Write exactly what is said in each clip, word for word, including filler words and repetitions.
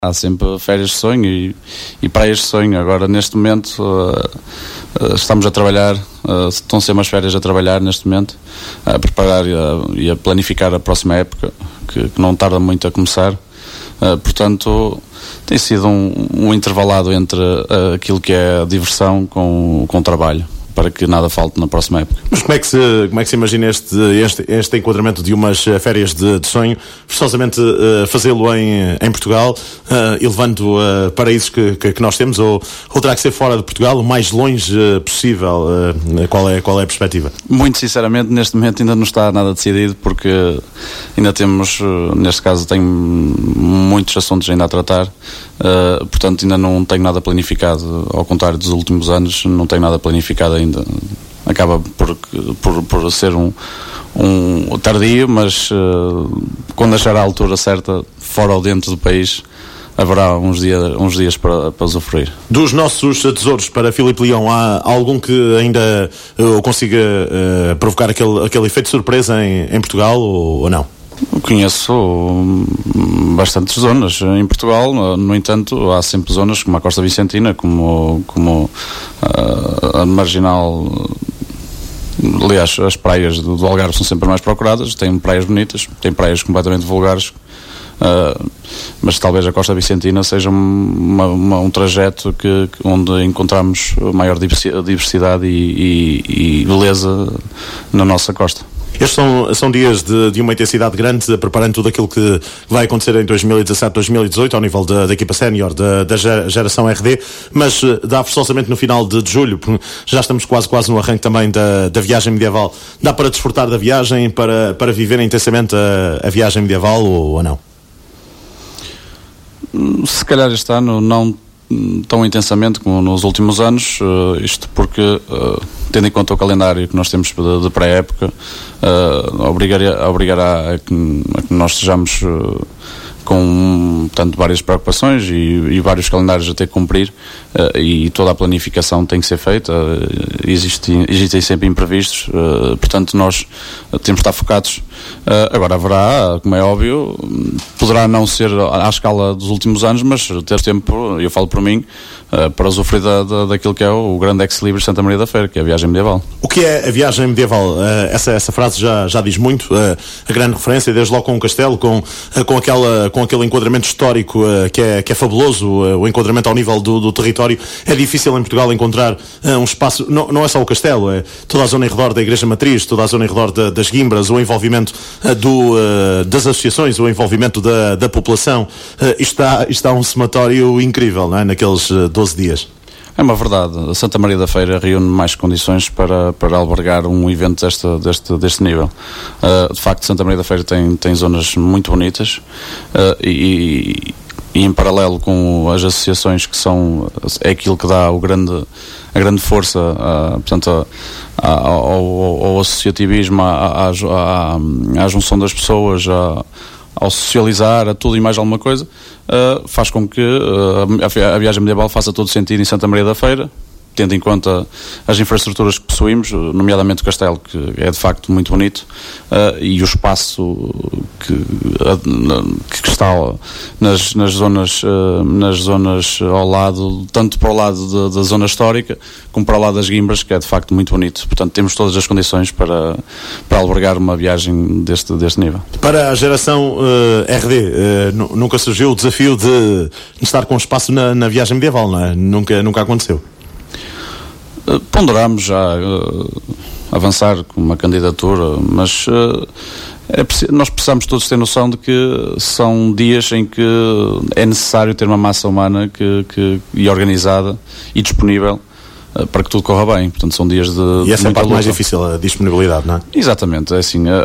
Há sempre férias de sonho e, e praias de sonho. Agora, neste momento, uh, uh, estamos a trabalhar, uh, estão a ser umas férias a trabalhar neste momento, a preparar e a, e a planificar a próxima época, que, que não tarda muito a começar. Uh, portanto, tem sido um, um intervalado entre uh, aquilo que é a diversão com, com o trabalho, para que nada falte na próxima época. Mas como é que se, como é que se imagina este, este, este enquadramento de umas férias de, de sonho, forçosamente uh, fazê-lo em, em Portugal, uh, e levando uh, paraísos que, que, que nós temos, ou, ou terá que ser fora de Portugal, o mais longe uh, possível? Uh, qual é, qual é a perspectiva? Muito sinceramente, neste momento ainda não está nada decidido, porque ainda temos, uh, neste caso tenho muitos assuntos ainda a tratar, uh, portanto ainda não tenho nada planificado, ao contrário dos últimos anos, não tenho nada planificado ainda. Acaba por, por, por ser um, um tardio, mas uh, quando achar a altura certa, fora ou dentro do país, haverá uns, dia, uns dias para, para usufruir. Dos nossos tesouros para Filipe Leão, há algum que ainda uh, consiga uh, provocar aquele, aquele efeito de surpresa em, em Portugal, ou, ou não? Conheço bastantes zonas em Portugal, no entanto há sempre zonas como a Costa Vicentina, como, como uh, a Marginal. Aliás, as praias do, do Algarve são sempre mais procuradas, tem praias bonitas, tem praias completamente vulgares, uh, mas talvez a Costa Vicentina seja uma, uma, um trajeto que, onde encontramos maior diversidade e, e, e beleza na nossa costa. Estes são, são dias de, de uma intensidade grande, preparando tudo aquilo que vai acontecer em dois mil e dezassete, dois mil e dezoito, ao nível da, da equipa sénior, da, da geração R D, mas dá forçosamente no final de, de julho, já estamos quase quase no arranque também da, da viagem medieval. Dá para desfrutar da viagem, para, para viver intensamente a, a viagem medieval, ou, ou não? Se calhar este ano não tão intensamente como nos últimos anos, uh, isto porque, uh, tendo em conta o calendário que nós temos de, de pré-época, uh, obrigará, obrigará a que, a que nós estejamos uh, com tanto várias preocupações e, e vários calendários a ter que cumprir, uh, e toda a planificação tem que ser feita, uh, existe, existem sempre imprevistos, uh, portanto nós temos de estar focados. Uh, agora haverá, como é óbvio, poderá não ser à escala dos últimos anos, mas ter tempo, eu falo por mim, uh, para usufruir da, da, daquilo que é o grande ex-libris Santa Maria da Feira, que é a viagem medieval. O que é a viagem medieval? Uh, essa, essa frase já, já diz muito, uh, a grande referência, desde logo com o castelo, com, uh, com, aquela, com aquele enquadramento histórico uh, que, é, que é fabuloso, uh, o enquadramento ao nível do, do território. É difícil em Portugal encontrar uh, um espaço, não, não é só o castelo, é toda a zona em redor da Igreja Matriz, toda a zona em redor da, das Guimbras, o envolvimento uh, do, uh, das associações, o envolvimento da, da população. Uh, isto, está, isto está um somatório incrível, não é? Naqueles uh, doze dias. É uma verdade, a Santa Maria da Feira reúne mais condições para, para albergar um evento deste, deste, deste nível. Uh, de facto, Santa Maria da Feira tem, tem zonas muito bonitas, uh, e, e em paralelo com as associações, que são, é aquilo que dá o grande, a grande força, uh, portanto, a, a, ao, ao associativismo, à, à, à, à junção das pessoas, à, ao socializar, a tudo e mais alguma coisa, uh, faz com que uh, a, a viagem medieval faça todo sentido em Santa Maria da Feira, tendo em conta as infraestruturas que possuímos, nomeadamente o castelo, que é de facto muito bonito, uh, e o espaço que, uh, que está nas, nas, zonas, uh, nas zonas ao lado, tanto para o lado de, da zona histórica, como para o lado das Guimbras, que é de facto muito bonito. Portanto, temos todas as condições para, para albergar uma viagem deste, deste nível. Para a geração uh, R D, uh, nunca surgiu o desafio de estar com espaço na, na viagem medieval, não é? Nunca, nunca aconteceu. Uh, ponderamos já uh, avançar com uma candidatura, mas uh, é preciso, nós precisamos todos ter noção de que são dias em que é necessário ter uma massa humana que, que, e organizada e disponível uh, para que tudo corra bem. Portanto, são dias de, e essa de é a parte luta. mais difícil, a disponibilidade, não é? Exatamente, é assim, a,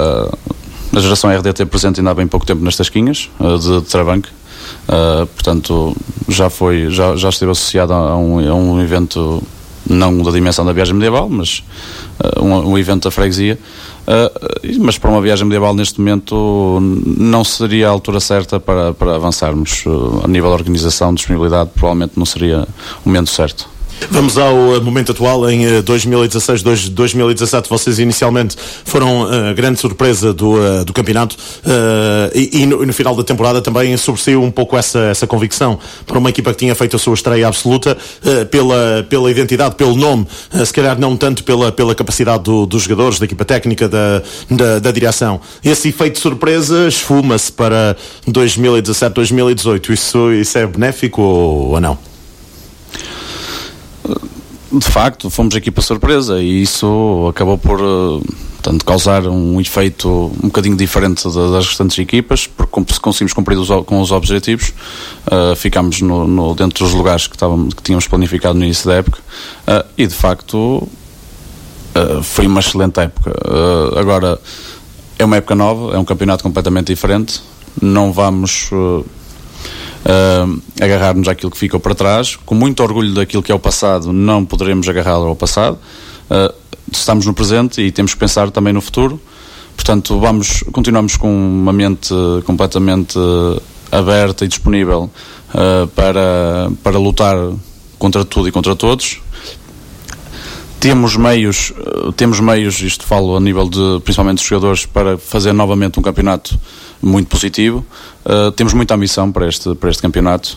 a, a geração R D teve presente ainda há bem pouco tempo nas Tasquinhas uh, de, de Trabanque. Uh, portanto, já foi, já, já esteve associado a um, a um evento, não da dimensão da viagem medieval, mas uh, um, um evento da freguesia, uh, mas para uma viagem medieval neste momento não seria a altura certa para, para avançarmos. Uh, a nível de organização, de disponibilidade, provavelmente não seria o momento certo. Vamos ao momento atual. Em dois mil e dezasseis, dois mil e dezassete, vocês inicialmente foram a uh, grande surpresa do, uh, do campeonato uh, e, e, no, e no final da temporada também sobressaiu um pouco essa, essa convicção para uma equipa que tinha feito a sua estreia absoluta uh, pela, pela identidade, pelo nome, uh, se calhar não tanto pela, pela capacidade do, dos jogadores, da equipa técnica, da, da, da direção. Esse efeito de surpresa esfuma-se para dois mil e dezassete, dois mil e dezoito. Isso, isso é benéfico ou, ou não? De facto, fomos equipa surpresa e isso acabou por portanto, causar um efeito um bocadinho diferente das restantes equipas, porque se conseguimos cumprir os, com os objetivos, uh, ficámos no, no, dentro dos lugares que, estávamos, que tínhamos planificado no início da época, uh, e de facto uh, foi uma excelente época. Uh, agora, é uma época nova, é um campeonato completamente diferente, não vamos... Uh, Uh, agarrar-nos àquilo que ficou para trás, com muito orgulho daquilo que é o passado, não poderemos agarrar ao passado. Uh, estamos no presente e temos que pensar também no futuro, portanto vamos, continuamos com uma mente completamente uh, aberta e disponível uh, para, para lutar contra tudo e contra todos. Temos meios, uh, temos meios, isto falo a nível de, principalmente dos jogadores, para fazer novamente um campeonato muito positivo. Uh, temos muita ambição para este, para este campeonato.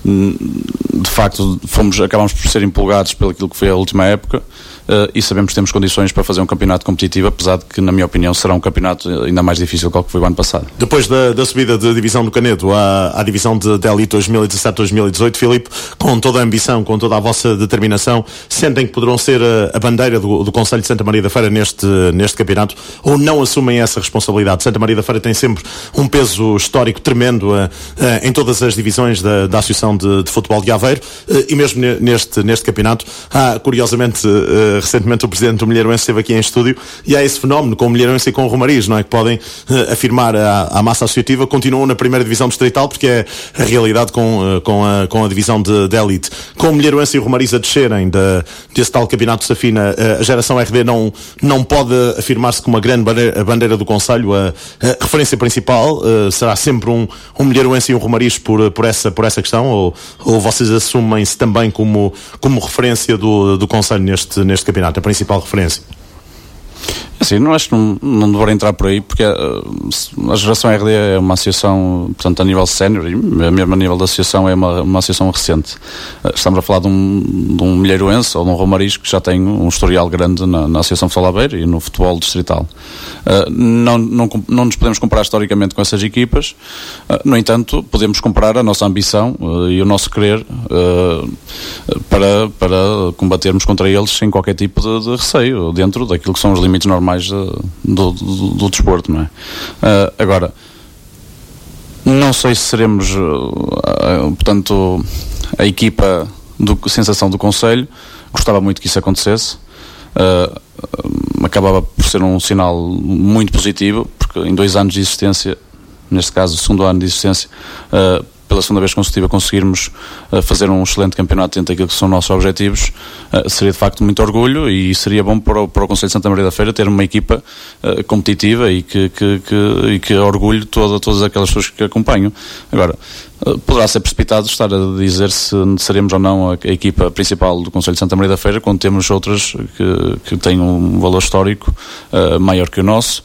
De facto, fomos, acabamos por ser empolgados pelo aquilo que foi a última época, uh, e sabemos que temos condições para fazer um campeonato competitivo, apesar de que, na minha opinião, será um campeonato ainda mais difícil que o que foi o ano passado. Depois da, da subida de divisão do Canedo à, à divisão de, de Elite dois mil e dezassete, dois mil e dezoito, Filipe, com toda a ambição, com toda a vossa determinação, sentem que poderão ser a, a bandeira do, do Concelho de Santa Maria da Feira neste, neste campeonato, ou não assumem essa responsabilidade? Santa Maria da Feira tem sempre um peso histórico tremendo uh, uh, em todas as divisões da, da Associação de, de Futebol de Aveiro, uh, e mesmo neste, neste campeonato. Há, curiosamente, uh, recentemente o presidente do Milheirense esteve aqui em estúdio, e há esse fenómeno com o Milheirense e com o Romariz, não é? Que podem uh, afirmar a, a massa associativa, continuam na primeira divisão distrital, porque é a realidade com, uh, com, a, com a divisão de, de Elite. Com o Milheirense e o Romariz a descerem de, desse tal campeonato de Safina, uh, a geração R D não, não pode afirmar-se como uma grande bandeira, bandeira do Concelho. A, a referência principal uh, será sempre um, um Milheirense e um Romariz por, por, essa, por essa questão, ou, ou vocês assumem-se também como, como referência do, do Concelho neste, neste campeonato, a principal referência? Assim, não acho que não, não deveria entrar por aí, porque uh, a geração R D é uma associação, portanto, a nível sénior, e mesmo a nível da associação é uma, uma associação recente. Uh, estamos a falar de um, de um milheiroense ou de um romariz que já tem um historial grande na, na Associação Futebol Aveiro e no futebol distrital. Uh, não, não, não nos podemos comparar historicamente com essas equipas, uh, no entanto, podemos comparar a nossa ambição uh, e o nosso querer uh, para, para combatermos contra eles sem qualquer tipo de, de receio, dentro daquilo que são os limites normais mais do, do, do desporto, não é? Uh, agora, não sei se seremos, uh, portanto, a equipa do sensação do Concelho. Gostava muito que isso acontecesse. Uh, acabava por ser um sinal muito positivo, porque em dois anos de existência, neste caso o segundo ano de existência, uh, pela segunda vez consecutiva conseguirmos uh, fazer um excelente campeonato dentro daquilo que são nossos objetivos, uh, seria de facto muito orgulho, e seria bom para o, para o Concelho de Santa Maria da Feira ter uma equipa uh, competitiva e que, que, que, e que orgulhe toda, todas aquelas pessoas que acompanham. Agora, uh, poderá ser precipitado estar a dizer se seremos ou não a, a equipa principal do Concelho de Santa Maria da Feira, quando temos outras que, que têm um valor histórico uh, maior que o nosso.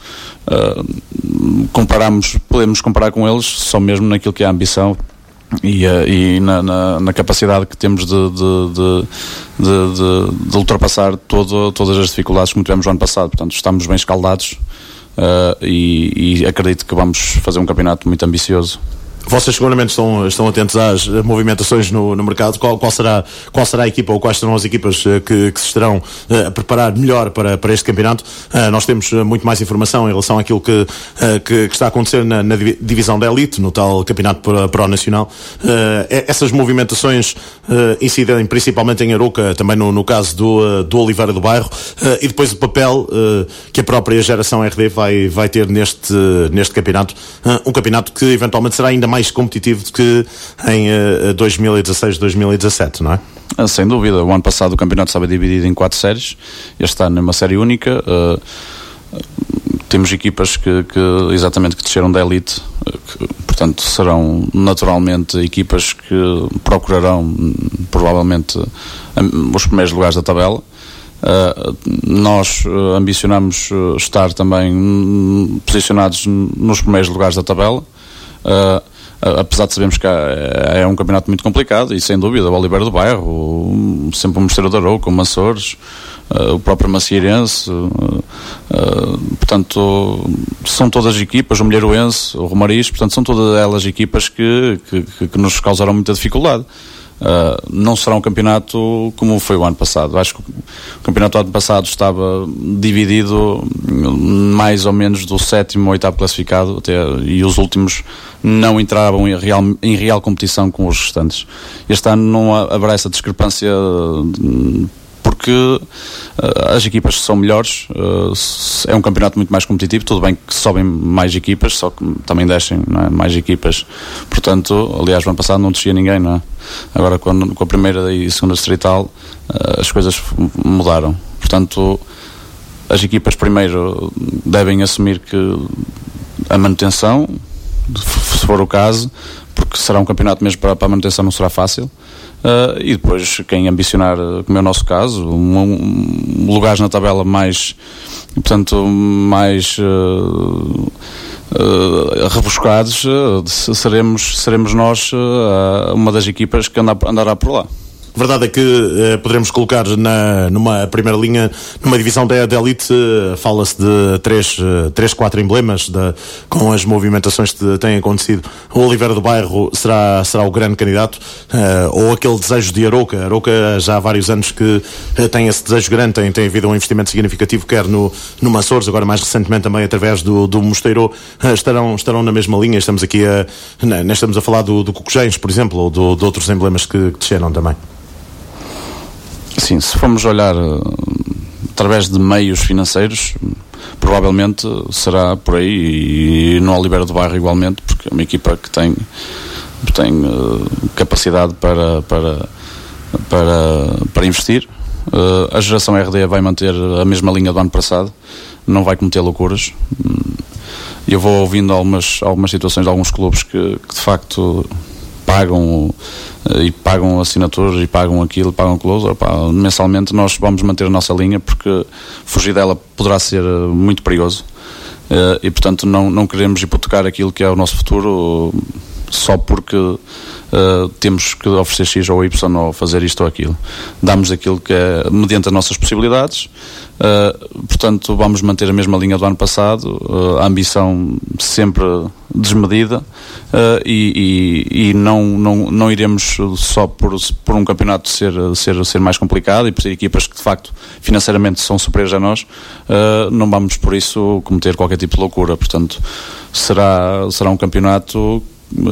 Uh, comparamos, podemos comparar com eles só mesmo naquilo que é a ambição e, uh, e na, na, na capacidade que temos de, de, de, de, de, de ultrapassar todo, todas as dificuldades que tivemos no ano passado. Portanto, estamos bem escaldados, uh, e, e acredito que vamos fazer um campeonato muito ambicioso. Vocês seguramente estão, estão atentos às movimentações no, no mercado. Qual, qual, será, qual será a equipa, ou quais serão as equipas que, que se estarão uh, a preparar melhor para, para este campeonato? Uh, nós temos muito mais informação em relação àquilo que, uh, que, que está a acontecer na, na divisão da Elite, no tal campeonato pró-nacional. Uh, essas movimentações uh, incidem principalmente em Arouca, também no, no caso do, uh, do Oliveira do Bairro, uh, e depois o papel uh, que a própria geração R D vai, vai ter neste, neste campeonato. Uh, um campeonato que eventualmente será ainda mais competitivo do que em uh, dois mil e dezasseis, dois mil e dezassete, não é? Ah, sem dúvida. O ano passado o campeonato estava dividido em quatro séries, este ano é uma série única. Uh, temos equipas que, que exatamente que desceram da elite, que, portanto serão naturalmente equipas que procurarão provavelmente os primeiros lugares da tabela. Uh, nós uh, ambicionamos uh, estar também posicionados nos primeiros lugares da tabela, uh, uh, apesar de sabermos que é, é um campeonato muito complicado, e sem dúvida o Oliveira do Bairro, o, sempre o Mosteiro de Arouca, o Maçores, uh, o próprio Macieirense, uh, uh, portanto são todas equipas, o Milheiroense, o Romariz, portanto são todas elas equipas que, que, que nos causaram muita dificuldade. Uh, não será um campeonato como foi o ano passado. Acho que o campeonato do ano passado estava dividido mais ou menos do sétimo ao oitavo classificado até, e os últimos não entravam em real, em real competição com os restantes. Este ano não haverá essa discrepância, porque uh, as equipas são melhores, uh, é um campeonato muito mais competitivo. Tudo bem que sobem mais equipas, só que também descem, não é? Mais equipas, portanto, aliás, no ano passado não descia ninguém, não é? Agora com, com a primeira e segunda distrital uh, as coisas mudaram, portanto as equipas primeiro devem assumir que a manutenção, se for o caso, porque será um campeonato mesmo para, para a manutenção, não será fácil. Uh, e depois quem ambicionar, como é o nosso caso, um, um, lugares na tabela mais, portanto, mais uh, uh, rebuscados, uh, seremos, seremos nós uh, uma das equipas que anda, andará por lá. A verdade é que eh, poderemos colocar na, numa primeira linha, numa divisão da, da elite, eh, fala-se de três, eh, três, quatro emblemas da, com as movimentações que têm acontecido. O Oliveira do Bairro será, será o grande candidato, eh, ou aquele desejo de Arouca. Arouca já há vários anos que eh, tem esse desejo grande, tem, tem havido um investimento significativo, quer no, no Maçores, agora mais recentemente também através do, do Mosteiro, eh, estarão, estarão na mesma linha. Estamos aqui a, não, estamos a falar do, do Cocojéns, por exemplo, ou do, de outros emblemas que, que desceram também. Sim, se formos olhar uh, através de meios financeiros, provavelmente será por aí, e, e no Oliveira do Bairro igualmente, porque é uma equipa que tem, tem uh, capacidade para, para, para, para investir. Uh, a geração R D vai manter a mesma linha do ano passado, não vai cometer loucuras. Eu vou ouvindo algumas, algumas situações de alguns clubes que, que de facto pagam e pagam assinaturas e pagam aquilo, pagam close. Opa, mensalmente nós vamos manter a nossa linha, porque fugir dela poderá ser muito perigoso, e portanto não, não queremos hipotecar aquilo que é o nosso futuro só porque uh, temos que oferecer X ou Y ou fazer isto ou aquilo. Damos aquilo que é mediante as nossas possibilidades, uh, portanto vamos manter a mesma linha do ano passado, uh, a ambição sempre desmedida, uh, e, e, e não, não, não iremos só por, por um campeonato ser, ser, ser mais complicado e por ter equipas que de facto financeiramente são superiores a nós, uh, não vamos por isso cometer qualquer tipo de loucura. Portanto será, será um campeonato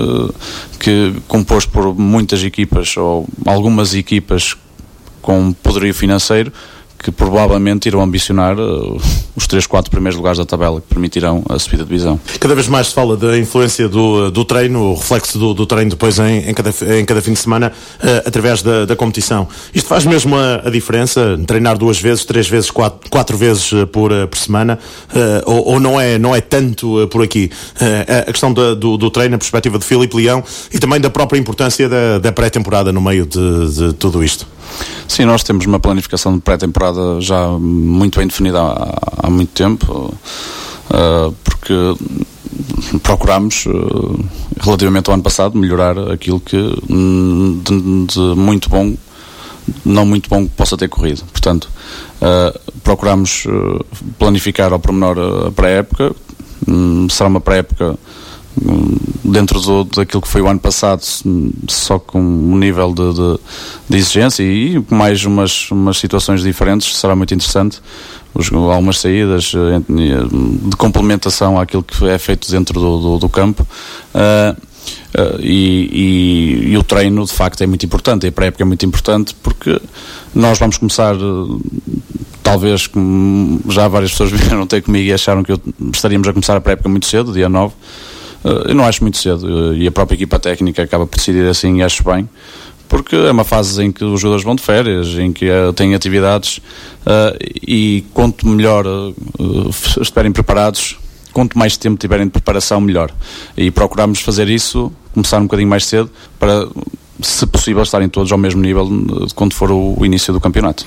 que composto por muitas equipas, ou algumas equipas com poderio financeiro, que provavelmente irão ambicionar uh, os três, quatro primeiros lugares da tabela, que permitirão a subida de divisão. Cada vez mais se fala da influência do, do treino, o reflexo do, do treino depois em, em, cada, em cada fim de semana, uh, através da, da competição. Isto faz mesmo a, a diferença? Treinar duas vezes, três vezes, quatro, quatro vezes por, por semana, uh, ou, ou não, é, não é tanto uh, por aqui? Uh, a questão da, do, do treino, a perspectiva de Filipe Leão, e também da própria importância da, da pré-temporada no meio de, de tudo isto. Sim, nós temos uma planificação de pré-temporada já muito bem definida há, há muito tempo, uh, porque procuramos, uh, relativamente ao ano passado, melhorar aquilo que de, de muito bom, não muito bom que possa ter corrido. Portanto, uh, procuramos uh, planificar ao pormenor a pré-época. Um, será uma pré-época dentro do, daquilo que foi o ano passado, só com um nível de, de, de exigência e mais umas, umas situações diferentes. Será muito interessante. Os, algumas saídas de complementação àquilo que é feito dentro do, do, do campo, uh, uh, e, e, e o treino de facto é muito importante, a pré-época é muito importante, porque nós vamos começar, talvez, como já várias pessoas vieram ter comigo e acharam que eu, estaríamos a começar a pré-época muito cedo, dia nove. Eu não acho muito cedo, e a própria equipa técnica acaba por decidir assim, e acho bem, porque é uma fase em que os jogadores vão de férias, em que uh, têm atividades uh, e quanto melhor uh, estiverem preparados, quanto mais tempo tiverem de preparação, melhor. E procuramos fazer isso, começar um bocadinho mais cedo, para, se possível, estarem todos ao mesmo nível de quando for o, o início do campeonato.